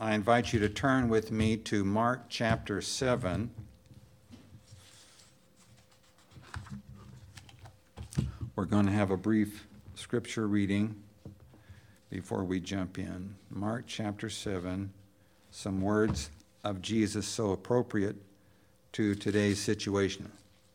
I invite you to turn with me to Mark chapter 7. We're going to have a brief scripture reading before we jump in. Mark chapter 7, some words of Jesus so appropriate to today's situation.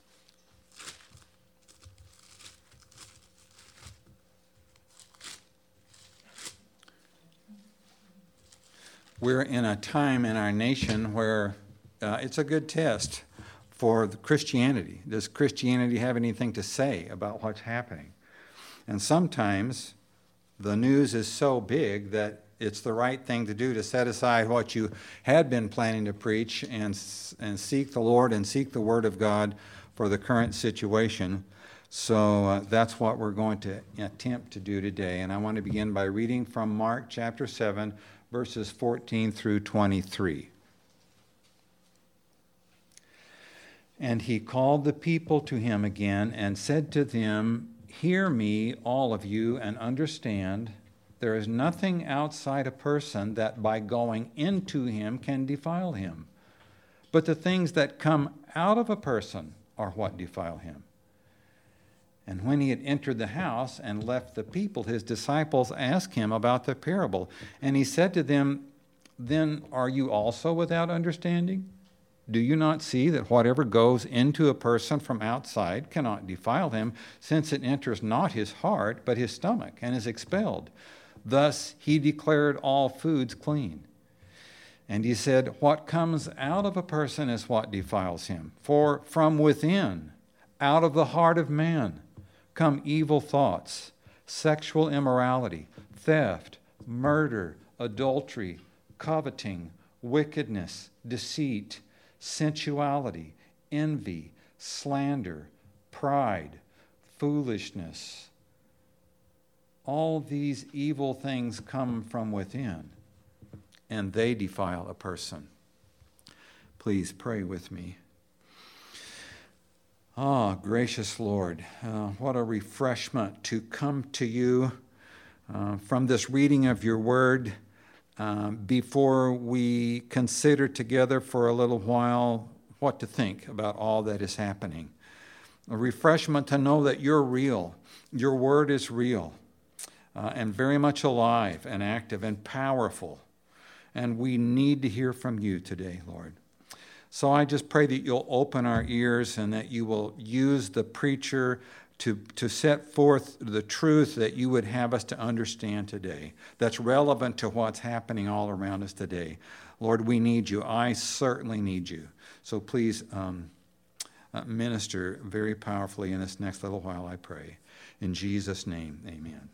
We're in a time in our nation where it's a good test for Christianity. Does Christianity have anything to say about what's happening? And sometimes the news is so big that it's the right thing to do to set aside what you had been planning to preach and seek the Lord and seek the Word of God for the current situation. So that's what we're going to attempt to do today. And I want to begin by reading from Mark chapter 7, verses 14 through 23. And he called the people to him again and said to them, "Hear me, all of you, and understand. There is nothing outside a person that by going into him can defile him. But the things that come out of a person are what defile him." And when he had entered the house and left the people, his disciples asked him about the parable. And he said to them, "Then are you also without understanding? Do you not see that whatever goes into a person from outside cannot defile him, since it enters not his heart, but his stomach, and is expelled? Thus he declared all foods clean." And he said, "What comes out of a person is what defiles him. For from within, out of the heart of man, come evil thoughts, sexual immorality, theft, murder, adultery, coveting, wickedness, deceit, sensuality, envy, slander, pride, foolishness. All these evil things come from within, and they defile a person." Please pray with me. Gracious Lord, what a refreshment to come to you from this reading of your word before we consider together for a little while what to think about all that is happening. A refreshment to know that you're real. Your word is real and very much alive and active and powerful. And we need to hear from you today, Lord. So I just pray that you'll open our ears and that you will use the preacher to set forth the truth that you would have us to understand today, that's relevant to what's happening all around us today. Lord, we need you. I certainly need you. So please minister very powerfully in this next little while, I pray. In Jesus' name, amen.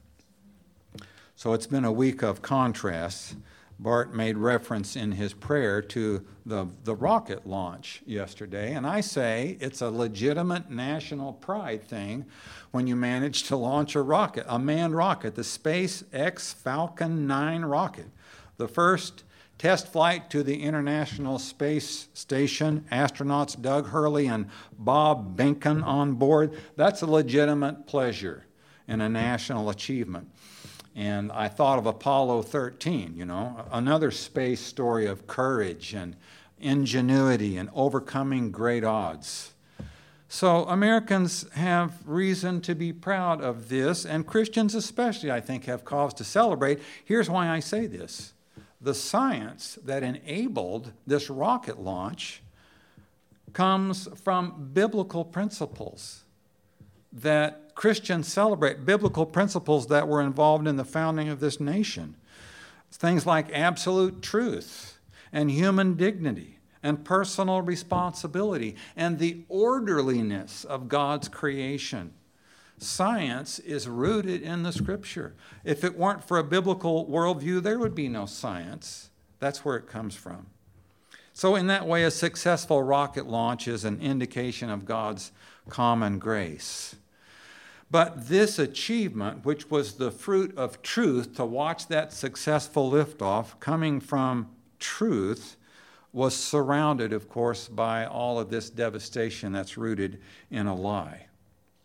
So it's been a week of contrasts. Bart made reference in his prayer to the rocket launch yesterday, and I say it's a legitimate national pride thing when you manage to launch a rocket, a manned rocket, the SpaceX Falcon 9 rocket. The first test flight to the International Space Station, astronauts Doug Hurley and Bob Behnken on board. That's a legitimate pleasure and a national achievement. And I thought of Apollo 13, another space story of courage and ingenuity and overcoming great odds. So Americans have reason to be proud of this, and Christians especially, I think, have cause to celebrate. Here's why I say this. The science that enabled this rocket launch comes from biblical principles that Christians celebrate, biblical principles that were involved in the founding of this nation. Things like absolute truth and human dignity and personal responsibility and the orderliness of God's creation. Science is rooted in the Scripture. If it weren't for a biblical worldview, there would be no science. That's where it comes from. So in that way, a successful rocket launch is an indication of God's common grace. But this achievement, which was the fruit of truth, to watch that successful liftoff coming from truth, was surrounded, of course, by all of this devastation that's rooted in a lie.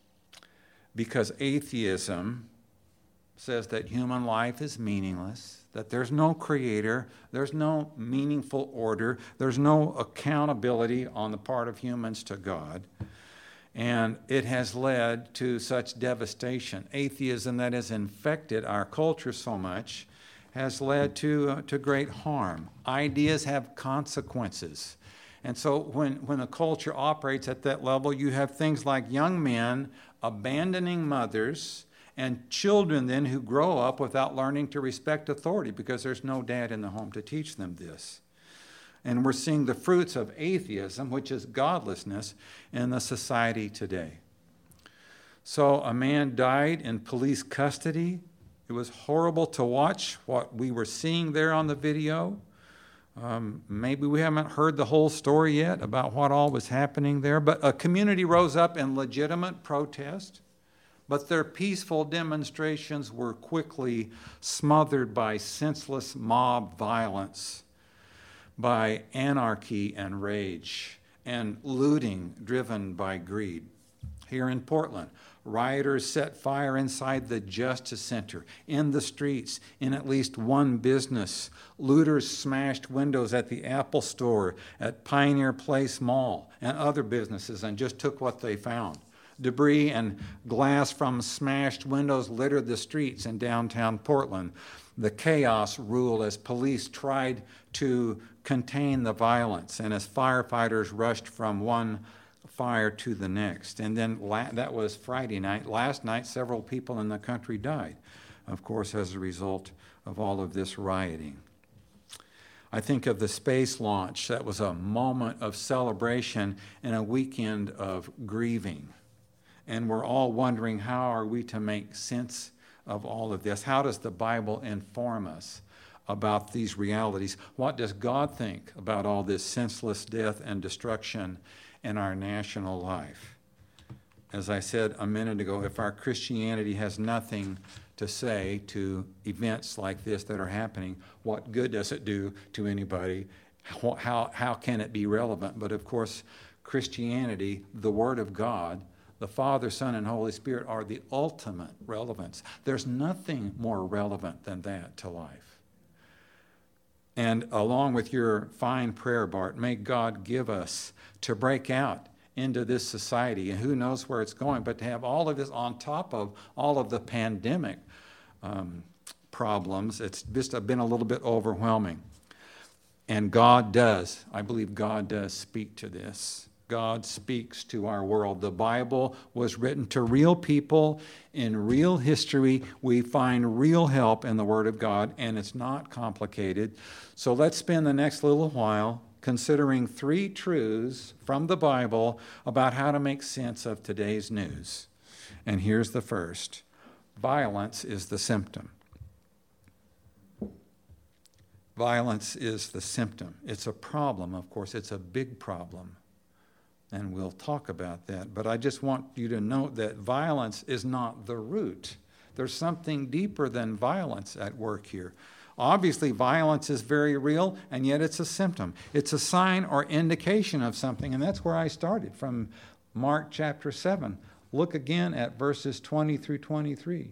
Because atheism says that human life is meaningless, that there's no creator, there's no meaningful order, there's no accountability on the part of humans to God. And it has led to such devastation. Atheism that has infected our culture so much has led to great harm. Ideas have consequences. And so when a culture operates at that level, you have things like young men abandoning mothers and children then who grow up without learning to respect authority because there's no dad in the home to teach them this. And we're seeing the fruits of atheism, which is godlessness, in the society today. So a man died in police custody. It was horrible to watch what we were seeing there on the video. Maybe we haven't heard the whole story yet about what all was happening there, but a community rose up in legitimate protest, but their peaceful demonstrations were quickly smothered by senseless mob violence, by anarchy and rage, and looting driven by greed. Here in Portland, rioters set fire inside the Justice Center, in the streets, in at least one business. Looters smashed windows at the Apple Store, at Pioneer Place Mall, and other businesses, and just took what they found. Debris and glass from smashed windows littered the streets in downtown Portland. The chaos ruled as police tried to contain the violence and as firefighters rushed from one fire to the next. And then that was Friday night. Last night, several people in the country died, of course, as a result of all of this rioting. I think of the space launch. That was a moment of celebration and a weekend of grieving. And we're all wondering, how are we to make sense of all of this? How does the Bible inform us about these realities? What does God think about all this senseless death and destruction in our national life? As I said a minute ago, if our Christianity has nothing to say to events like this that are happening, what good does it do to anybody? How can it be relevant? But of course, Christianity, the Word of God, the Father, Son, and Holy Spirit are the ultimate relevance. There's nothing more relevant than that to life. And along with your fine prayer, Bart, may God give us to break out into this society, and who knows where it's going, but to have all of this on top of all of the pandemic problems, it's just been a little bit overwhelming. And God does, I believe God does speak to this. God speaks to our world. The Bible was written to real people in real history. We find real help in the Word of God, and it's not complicated. So let's spend the next little while considering 3 truths from the Bible about how to make sense of today's news. And here's the first. Violence is the symptom. Violence is the symptom. It's a problem, of course. It's a big problem. And we'll talk about that. But I just want you to note that violence is not the root. There's something deeper than violence at work here. Obviously, violence is very real, and yet it's a symptom. It's a sign or indication of something, and that's where I started, from Mark chapter 7. Look again at verses 20 through 23.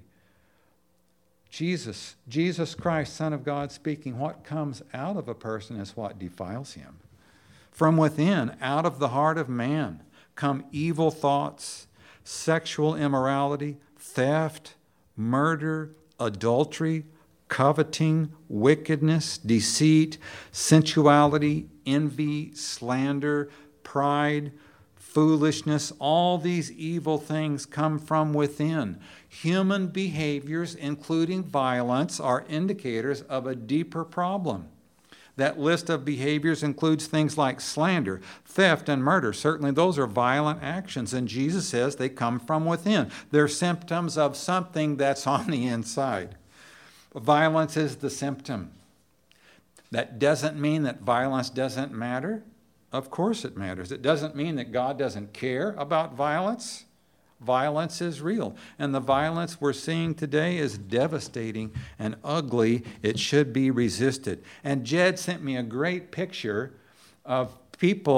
Jesus Christ, Son of God, speaking, what comes out of a person is what defiles him. From within, out of the heart of man, come evil thoughts, sexual immorality, theft, murder, adultery, coveting, wickedness, deceit, sensuality, envy, slander, pride, foolishness. All these evil things come from within. Human behaviors, including violence, are indicators of a deeper problem. That list of behaviors includes things like slander, theft, and murder. Certainly those are violent actions, and Jesus says they come from within. They're symptoms of something that's on the inside. Violence is the symptom. That doesn't mean that violence doesn't matter. Of course it matters. It doesn't mean that God doesn't care about violence. Violence is real. And the violence we're seeing today is devastating and ugly. It should be resisted. And Jed sent me a great picture of people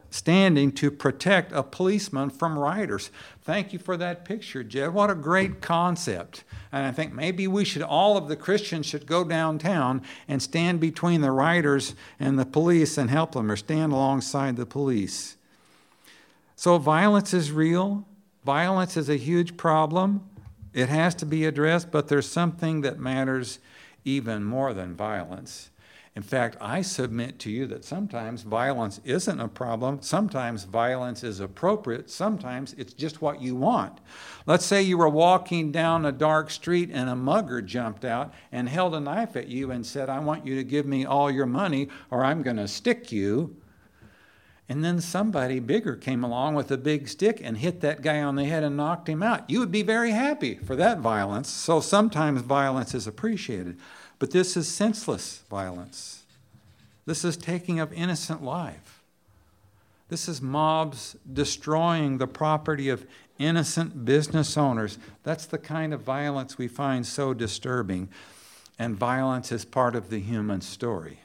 standing to protect a policeman from rioters. Thank you for that picture, Jed. What a great concept. And I think maybe all of the Christians should go downtown and stand between the rioters and the police and help them, or stand alongside the police. So violence is real. Violence is a huge problem. It has to be addressed, but there's something that matters even more than violence. In fact, I submit to you that sometimes violence isn't a problem. Sometimes violence is appropriate. Sometimes it's just what you want. Let's say you were walking down a dark street and a mugger jumped out and held a knife at you and said, "I want you to give me all your money or I'm going to stick you." And then somebody bigger came along with a big stick and hit that guy on the head and knocked him out. You would be very happy for that violence. So sometimes violence is appreciated. But this is senseless violence. This is taking of innocent life. This is mobs destroying the property of innocent business owners. That's the kind of violence we find so disturbing. And violence is part of the human story.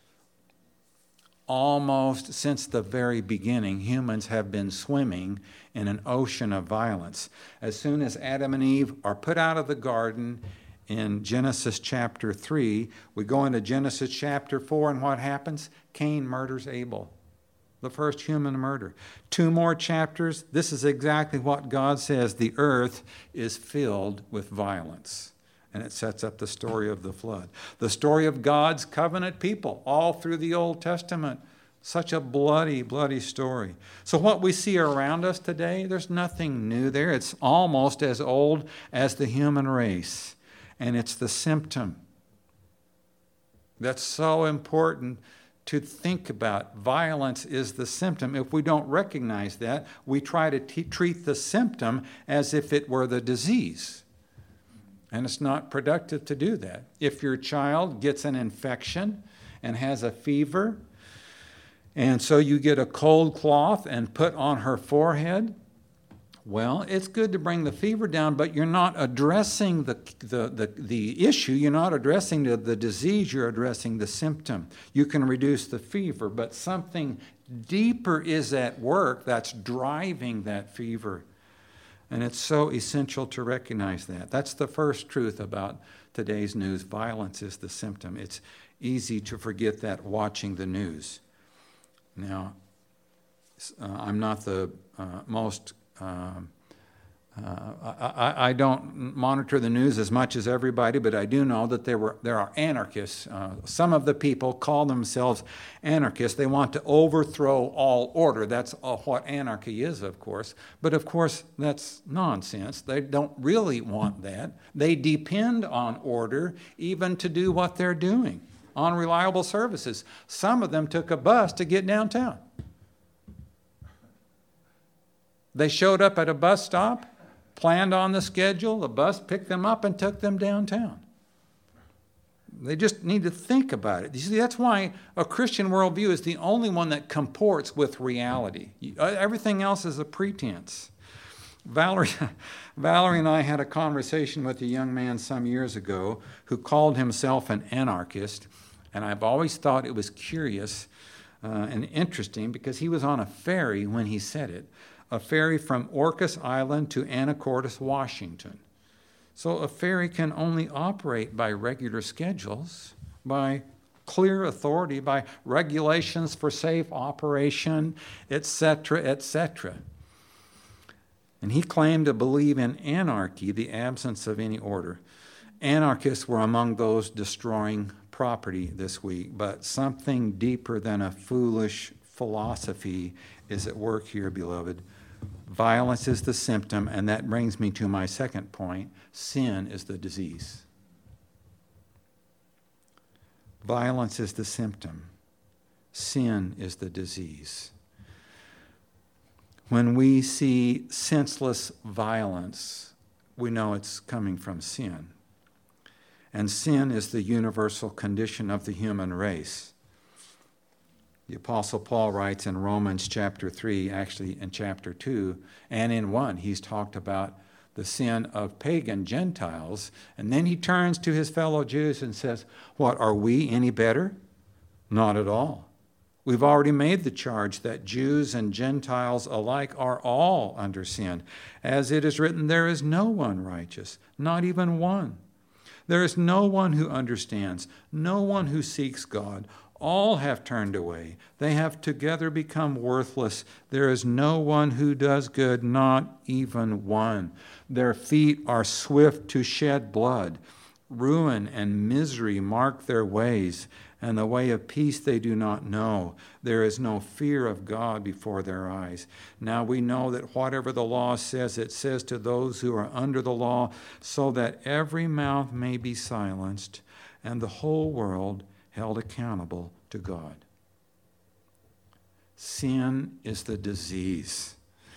Almost since the very beginning, humans have been swimming in an ocean of violence. As soon as Adam and Eve are put out of the garden in Genesis chapter 3, we go into Genesis chapter 4, and what happens? Cain murders Abel, the first human murder. 2 more chapters, this is exactly what God says. The earth is filled with violence. And it sets up the story of the flood. The story of God's covenant people all through the Old Testament. Such a bloody, bloody story. So what we see around us today, there's nothing new there. It's almost as old as the human race. And it's the symptom. That's so important to think about. Violence is the symptom. If we don't recognize that, we try to treat the symptom as if it were the disease. And it's not productive to do that. If your child gets an infection and has a fever, and so you get a cold cloth and put on her forehead, well, it's good to bring the fever down, but you're not addressing the issue. You're not addressing the disease. You're addressing the symptom. You can reduce the fever, but something deeper is at work that's driving that fever. And it's so essential to recognize that. That's the first truth about today's news. Violence is the symptom. It's easy to forget that watching the news. Now, I'm not the most... I don't monitor the news as much as everybody, but I do know that there are anarchists. Some of the people call themselves anarchists. They want to overthrow all order. That's what anarchy is, of course. But of course, that's nonsense. They don't really want that. They depend on order even to do what they're doing, on reliable services. Some of them took a bus to get downtown. They showed up at a bus stop, planned on the schedule, the bus picked them up and took them downtown. They just need to think about it. You see, that's why a Christian worldview is the only one that comports with reality. Everything else is a pretense. Valerie and I had a conversation with a young man some years ago who called himself an anarchist, and I've always thought it was curious and interesting because he was on a ferry when he said it. A ferry from Orcas Island to Anacortes, Washington. So a ferry can only operate by regular schedules, by clear authority, by regulations for safe operation, etc., etc. And he claimed to believe in anarchy, the absence of any order. Anarchists were among those destroying property this week, but something deeper than a foolish philosophy is at work here, beloved. Violence is the symptom, and that brings me to my second point. Sin is the disease. Violence is the symptom. Sin is the disease. When we see senseless violence, we know it's coming from sin. And sin is the universal condition of the human race. The Apostle Paul writes in Romans chapter 3, actually in chapter 2, and in 1, he's talked about the sin of pagan Gentiles. And then he turns to his fellow Jews and says, what, are we any better? Not at all. We've already made the charge that Jews and Gentiles alike are all under sin. As it is written, there is no one righteous, not even one. There is no one who understands, no one who seeks God. All have turned away. They have together become worthless. There is no one who does good, not even one. Their feet are swift to shed blood. Ruin and misery mark their ways, and the way of peace they do not know. There is no fear of God before their eyes. Now we know that whatever the law says, it says to those who are under the law, so that every mouth may be silenced, and the whole world held accountable to God. Sin is the disease.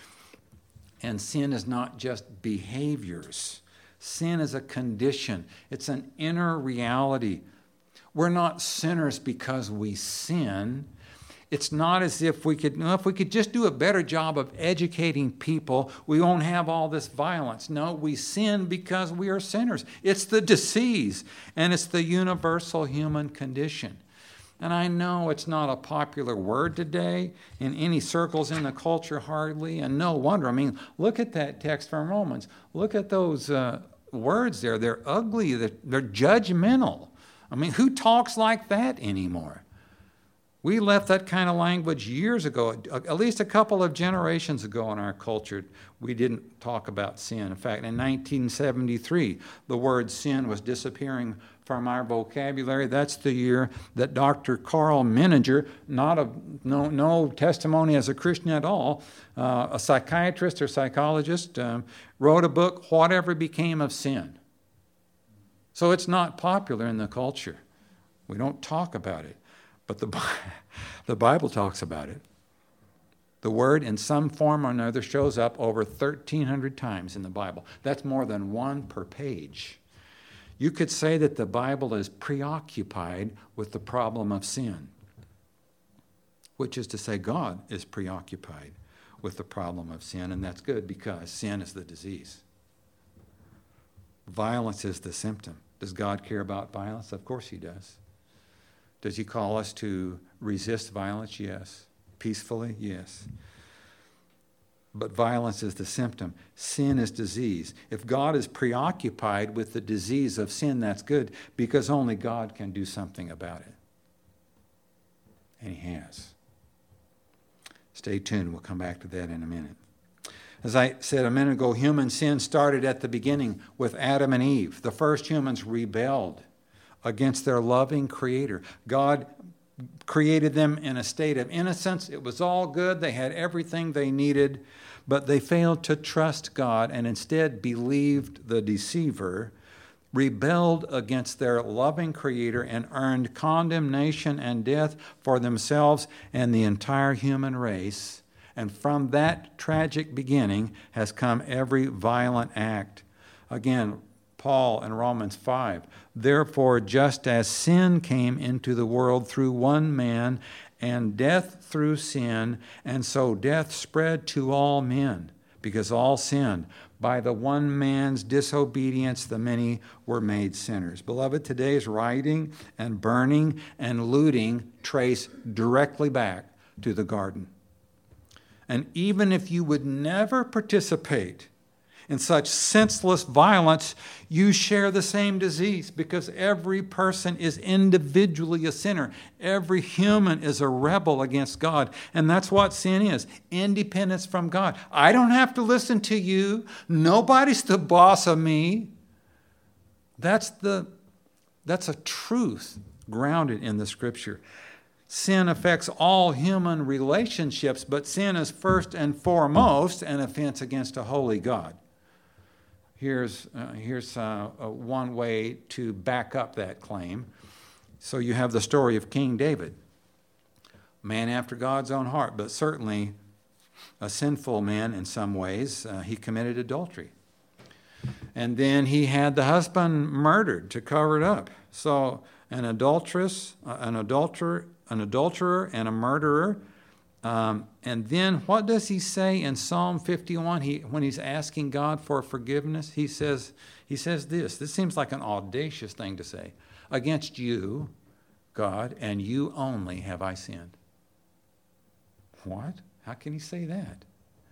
And sin is not just behaviors. Sin is a condition. It's an inner reality. We're not sinners because we sin. It's not as if we could just do a better job of educating people, we won't have all this violence. No, we sin because we are sinners. It's the disease, and it's the universal human condition. And I know it's not a popular word today in any circles in the culture, hardly, and no wonder. I mean, look at that text from Romans. Look at those words there. They're ugly. They're judgmental. I mean, who talks like that anymore? We left that kind of language years ago, at least a couple of generations ago in our culture. We didn't talk about sin. In fact, in 1973, the word sin was disappearing from our vocabulary. That's the year that Dr. Carl Menninger, no testimony as a Christian at all, a psychiatrist or psychologist, wrote a book, Whatever Became of Sin. So it's not popular in the culture. We don't talk about it. But the Bible talks about it. The word in some form or another shows up over 1,300 times in the Bible. That's more than one per page. You could say that the Bible is preoccupied with the problem of sin, which is to say God is preoccupied with the problem of sin, and that's good because sin is the disease. Violence is the symptom. Does God care about violence? Of course he does. Does he call us to resist violence? Yes. Peacefully? Yes. But violence is the symptom. Sin is disease. If God is preoccupied with the disease of sin, that's good, because only God can do something about it. And he has. Stay tuned. We'll come back to that in a minute. As I said a minute ago, human sin started at the beginning with Adam and Eve. The first humans rebelled against their loving Creator. God created them in a state of innocence. It was all good. They had everything they needed, but they failed to trust God and instead believed the deceiver, rebelled against their loving Creator, and earned condemnation and death for themselves and the entire human race. And from that tragic beginning has come every violent act. Again, Paul in Romans 5, therefore, just as sin came into the world through one man, and death through sin, and so death spread to all men, because all sinned. By the one man's disobedience, the many were made sinners. Beloved, today's rioting and burning and looting trace directly back to the garden. And even if you would never participate in such senseless violence, you share the same disease, because every person is individually a sinner. Every human is a rebel against God. And that's what sin is, independence from God. I don't have to listen to you. Nobody's the boss of me. That's a truth grounded in the Scripture. Sin affects all human relationships, but sin is first and foremost an offense against a holy God. Here's one way to back up that claim. So you have the story of King David, man after God's own heart, but certainly a sinful man in some ways. He committed adultery. And then he had the husband murdered to cover it up. So an adulterer, and a murderer. And then what does he say in Psalm 51 when he's asking God for forgiveness? He says this. This seems like an audacious thing to say. Against you, God, and you only have I sinned. What? How can he say that?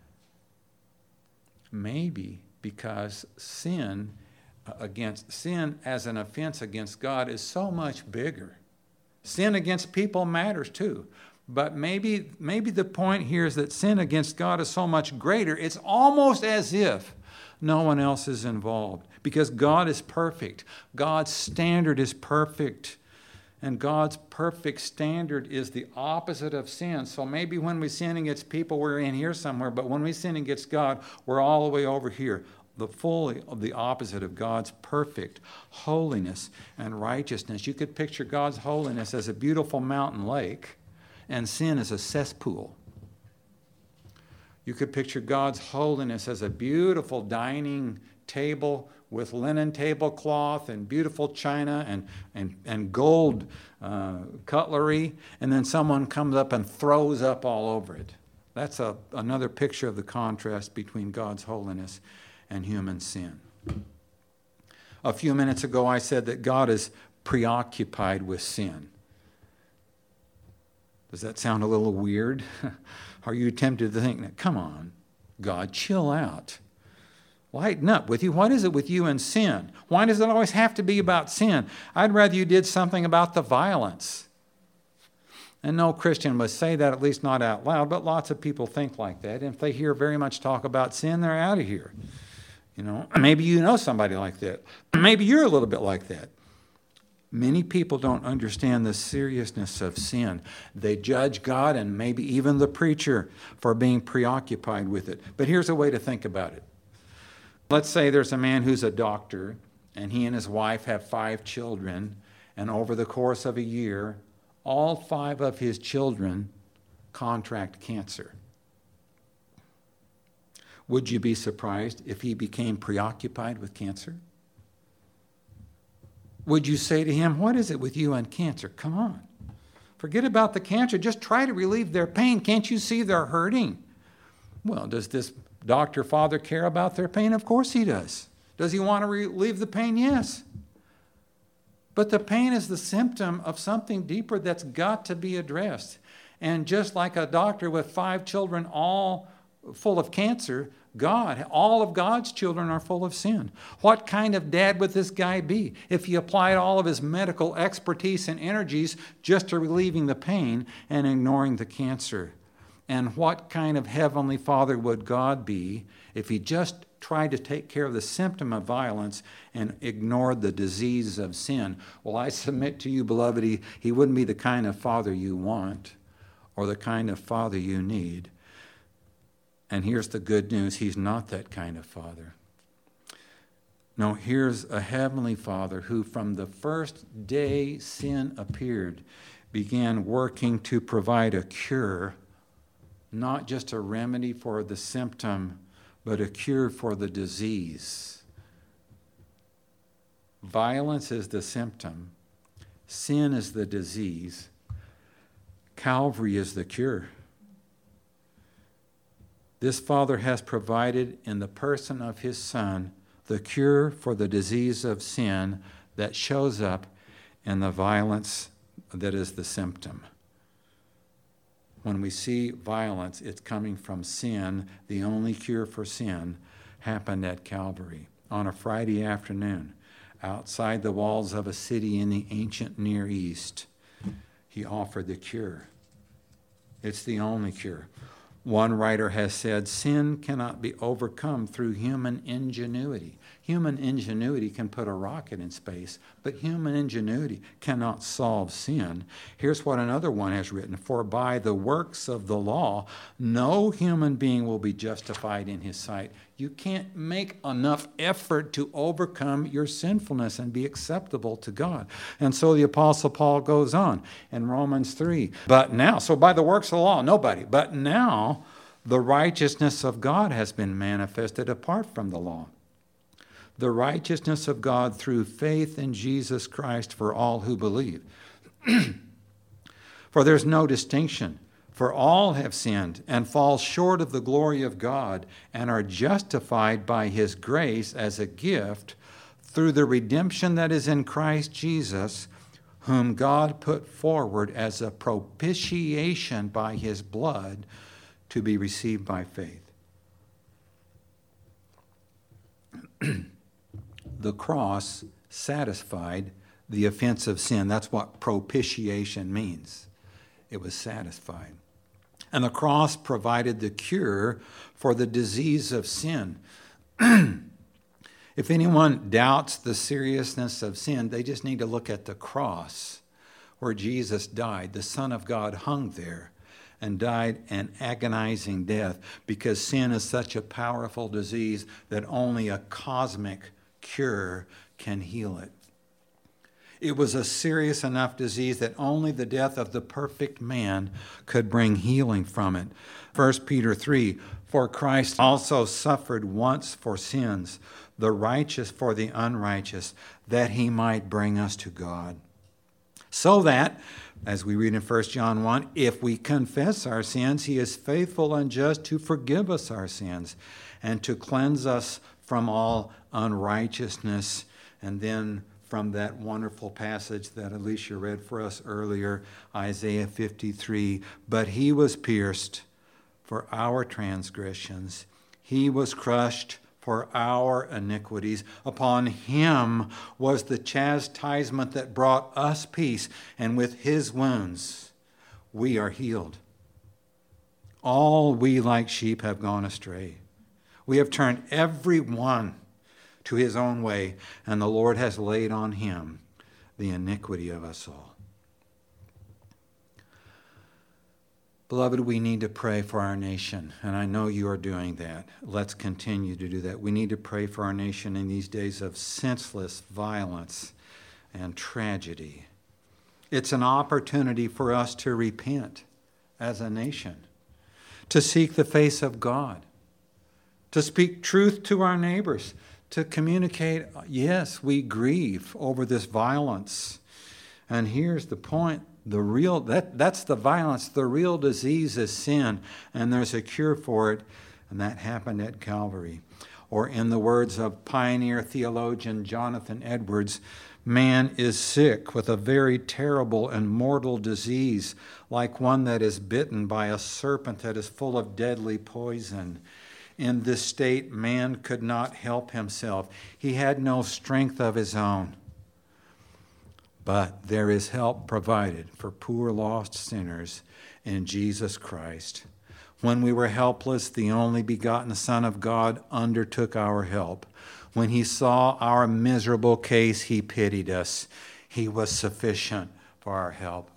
Maybe because sin as an offense against God is so much bigger. Sin against people matters too. But maybe the point here is that sin against God is so much greater, it's almost as if no one else is involved. Because God is perfect. God's standard is perfect. And God's perfect standard is the opposite of sin. So maybe when we sin against people, we're in here somewhere. But when we sin against God, we're all the way over here. The opposite of God's perfect holiness and righteousness. You could picture God's holiness as a beautiful mountain lake and sin as a cesspool. You could picture God's holiness as a beautiful dining table with linen tablecloth and beautiful china and gold cutlery, and then someone comes up and throws up all over it. That's another picture of the contrast between God's holiness and human sin. A few minutes ago I said that God is preoccupied with sin. Does that sound a little weird? Are you tempted to think, come on, God, chill out. Lighten up with you. What is it with you and sin? Why does it always have to be about sin? I'd rather you did something about the violence. And no Christian would say that, at least not out loud, but lots of people think like that. And if they hear very much talk about sin, they're out of here. Maybe you know somebody like that. Maybe you're a little bit like that. Many people don't understand the seriousness of sin. They judge God and maybe even the preacher for being preoccupied with it. But here's a way to think about it. Let's say there's a man who's a doctor, and he and his wife have 5 children, and over the course of a year, all 5 of his children contract cancer. Would you be surprised if he became preoccupied with cancer? Would you say to him, what is it with you and cancer? Come on. Forget about the cancer. Just try to relieve their pain. Can't you see they're hurting? Well, does this doctor father care about their pain? Of course he does. Does he want to relieve the pain? Yes. But the pain is the symptom of something deeper that's got to be addressed. And just like a doctor with 5 children all full of cancer, all of God's children are full of sin. What kind of dad would this guy be if he applied all of his medical expertise and energies just to relieving the pain and ignoring the cancer? And what kind of heavenly father would God be if he just tried to take care of the symptom of violence and ignored the disease of sin? Well, I submit to you, beloved, he wouldn't be the kind of father you want or the kind of father you need. And here's the good news, he's not that kind of father. No, here's a heavenly Father who from the first day sin appeared began working to provide a cure, not just a remedy for the symptom, but a cure for the disease. Violence is the symptom. Sin is the disease. Calvary is the cure. This Father has provided in the person of his Son the cure for the disease of sin that shows up in the violence that is the symptom. When we see violence, it's coming from sin. The only cure for sin happened at Calvary on a Friday afternoon outside the walls of a city in the ancient Near East. He offered the cure. It's the only cure. One writer has said, sin cannot be overcome through human ingenuity. Human ingenuity can put a rocket in space, but human ingenuity cannot solve sin. Here's what another one has written, for by the works of the law, no human being will be justified in his sight. You can't make enough effort to overcome your sinfulness and be acceptable to God. And so the Apostle Paul goes on in Romans 3. But now, so by the works of the law, nobody. But now the righteousness of God has been manifested apart from the law. The righteousness of God through faith in Jesus Christ for all who believe. For there's no distinction. For all have sinned and fall short of the glory of God and are justified by his grace as a gift through the redemption that is in Christ Jesus, whom God put forward as a propitiation by his blood to be received by faith. The cross satisfied the offense of sin. That's what propitiation means. It was satisfied. And the cross provided the cure for the disease of sin. If anyone doubts the seriousness of sin, they just need to look at the cross where Jesus died. The Son of God hung there and died an agonizing death because sin is such a powerful disease that only a cosmic cure can heal it. It was a serious enough disease that only the death of the perfect man could bring healing from it. 1 Peter 3, for Christ also suffered once for sins, the righteous for the unrighteous, that he might bring us to God. So that, as we read in 1 John 1, if we confess our sins, he is faithful and just to forgive us our sins and to cleanse us from all unrighteousness. And then from that wonderful passage that Alicia read for us earlier, Isaiah 53, but he was pierced for our transgressions. He was crushed for our iniquities. Upon him was the chastisement that brought us peace, and with his wounds we are healed. All we like sheep have gone astray. We have turned every one to his own way, and the Lord has laid on him the iniquity of us all. Beloved, we need to pray for our nation, and I know you are doing that. Let's continue to do that. We need to pray for our nation in these days of senseless violence and tragedy. It's an opportunity for us to repent as a nation, to seek the face of God, to speak truth to our neighbors, to communicate, yes, we grieve over this violence. And here's the point. That's the violence. The real disease is sin, and there's a cure for it, and that happened at Calvary. Or in the words of pioneer theologian Jonathan Edwards, man is sick with a very terrible and mortal disease, like one that is bitten by a serpent that is full of deadly poison. In this state, man could not help himself. He had no strength of his own. But there is help provided for poor lost sinners in Jesus Christ. When we were helpless, the only begotten Son of God undertook our help. When he saw our miserable case, he pitied us. He was sufficient for our help.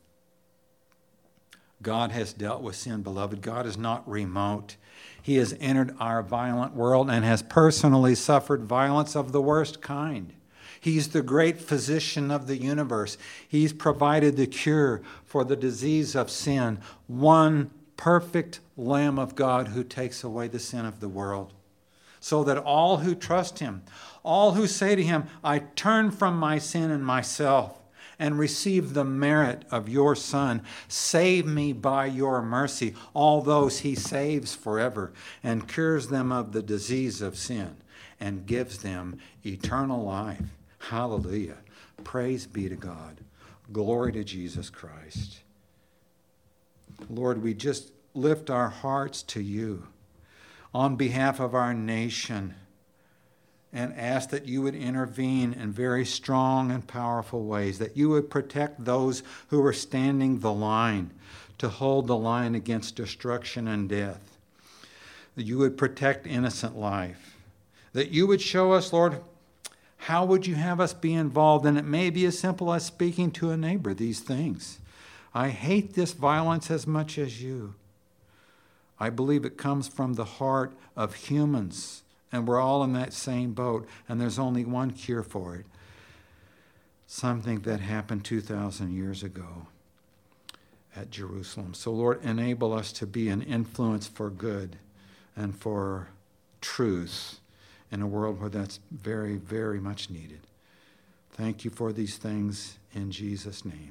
God has dealt with sin, beloved. God is not remote. He has entered our violent world and has personally suffered violence of the worst kind. He's the great physician of the universe. He's provided the cure for the disease of sin. One perfect Lamb of God who takes away the sin of the world. So that all who trust him, all who say to him, I turn from my sin and myself and receive the merit of your Son. Save me by your mercy. All those he saves forever and cures them of the disease of sin and gives them eternal life. Hallelujah. Praise be to God. Glory to Jesus Christ. Lord, we just lift our hearts to you on behalf of our nation and ask that you would intervene in very strong and powerful ways, that you would protect those who are standing the line to hold the line against destruction and death, that you would protect innocent life, that you would show us, Lord, how would you have us be involved? And it may be as simple as speaking to a neighbor these things. I hate this violence as much as you. I believe it comes from the heart of humans, and we're all in that same boat, and there's only one cure for it. Something that happened 2,000 years ago at Jerusalem. So, Lord, enable us to be an influence for good and for truth in a world where that's very, very much needed. Thank you for these things in Jesus' name.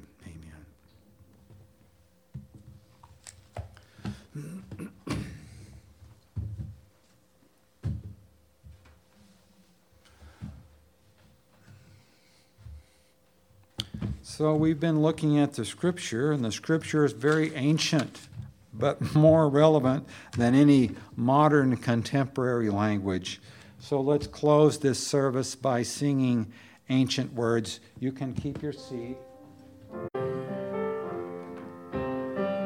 Amen. So we've been looking at the Scripture, and the Scripture is very ancient, but more relevant than any modern contemporary language. So let's close this service by singing ancient words. You can keep your seat.